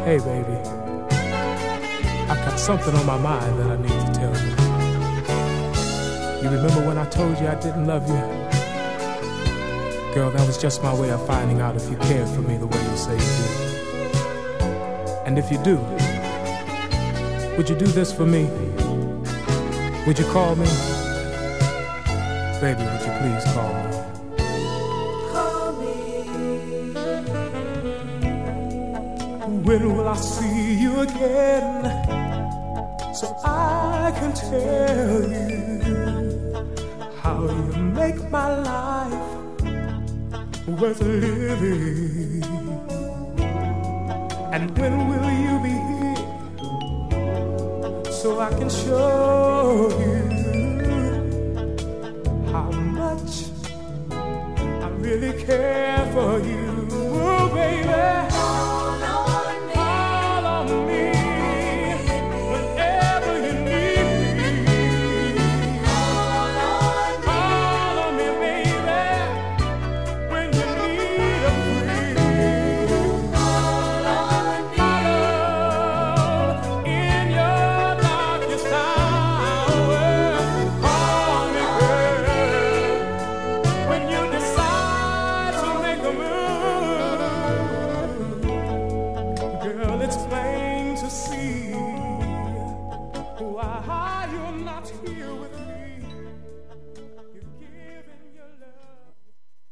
Hey, baby, I've got something on my mind that I need to tell you. You remember when I told you I didn't love you? Girl, that was just my way of finding out if you cared for me the way you say you do. And if you do, would you do this for me? Would you call me? Baby, would you please call me? When will I see you again, so I can tell you how you make my life worth living? And when will you be here, so I can show you how much I really care for you?